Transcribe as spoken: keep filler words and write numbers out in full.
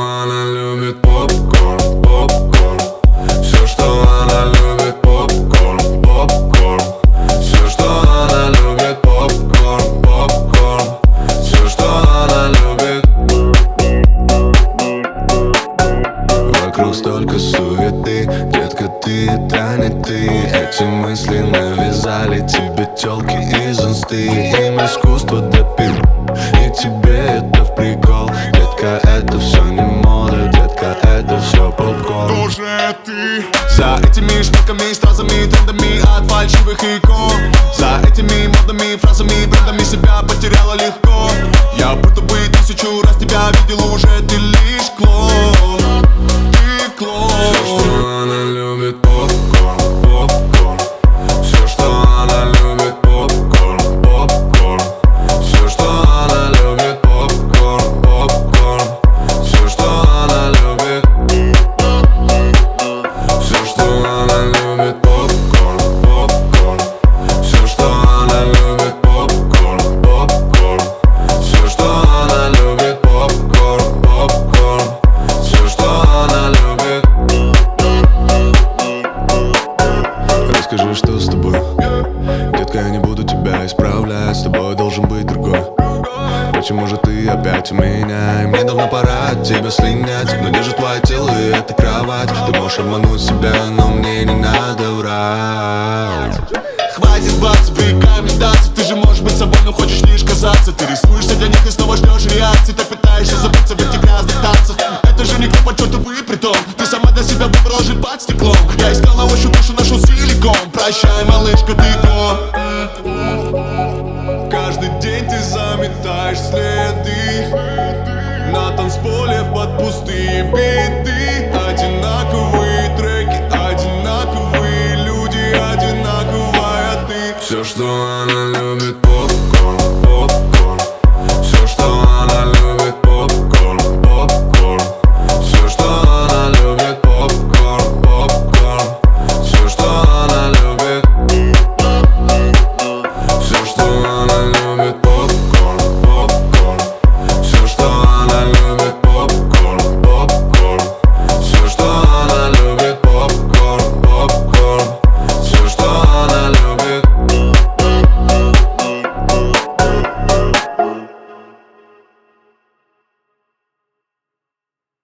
она любит попкорн, попкорн. Все, что она любит, попкорн, попкорн. Все, что она любит, попкорн, попкорн. Все, что она любит. Вокруг столько суеты, детка, ты это не ты. Эти мысли навязали тебе тёлки из инсты. Им искусство допил, и тебе это в прикол. Детка, это все не мода, детка, это все попкорн. Тоже ты. За этими шмотками, стразами, трендами от фальшивых икон. За этими модными фразами, брендами себя потеряла легко. Я будто бы тысячу раз тебя видел уже, ты лишь клон. Ты клон. Все, что она любит, попкорн, попкорн. Все, что она любит, попкорн, попкорн. Все, что она любит, попкорн, попкорн. Все, что она любит. Все, что она любит, попкорн, попкорн. Все, что она любит, попкорн, попкорн. Все, что она любит, попкорн, попкорн. Все, что она любит. Расскажи, что с тобой? Детка, я не буду тебя исправлять, с тобой должен быть другой. Почему же ты опять у меня? И мне давно пора от тебя слинять. Но держит твое тело и эта кровать. Ты можешь обмануть себя, но мне не надо врать. Хватит баться, привыкай метаться. Ты же можешь быть собой, но хочешь лишь казаться. Ты рисуешься для них и снова ждешь реакции. Ты пытаешься забыться в этих грязных танцах. Это же не клуб, а чертовый притон. Ты сама для себя выбрала жить под стеклом. Я искал на ощупь душу, нашел силикон. Прощай, малышка, ты кто? Каждый день ты заметаешь следы на танцполе под пустые биты.